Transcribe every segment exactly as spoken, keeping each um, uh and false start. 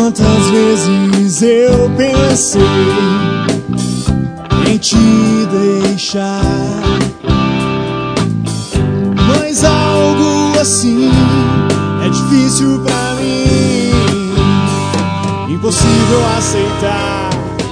Quantas vezes eu pensei em te deixar, mas algo assim é difícil pra mim, impossível aceitar.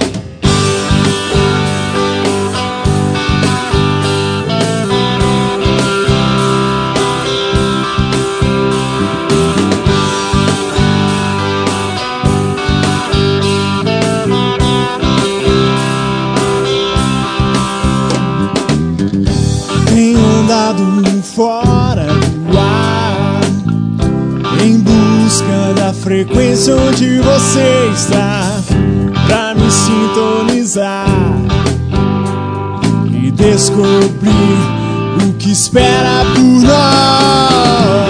Fora do ar, em busca da frequência onde você está, pra me sintonizar e descobrir o que espera por nós.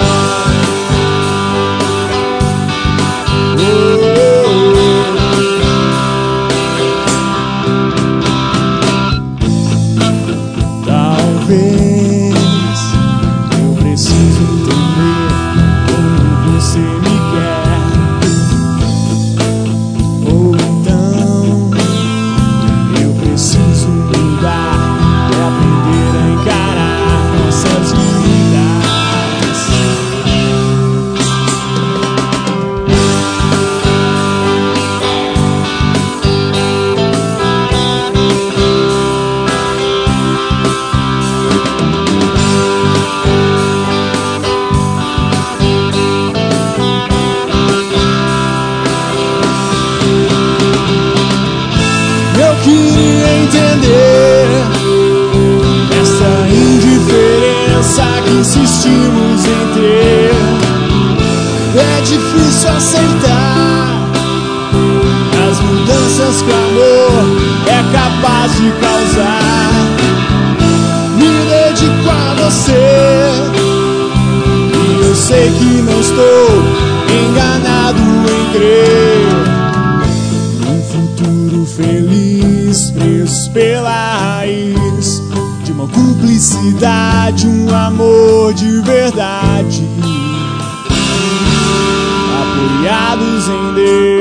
Queria entender essa indiferença que insistimos em ter. É difícil aceitar as mudanças que o amor é capaz de causar. Me dedico a você e eu sei que não estou enganado em crer num futuro feliz, preso pela raiz de uma cumplicidade, um amor de verdade, apoiados em Deus.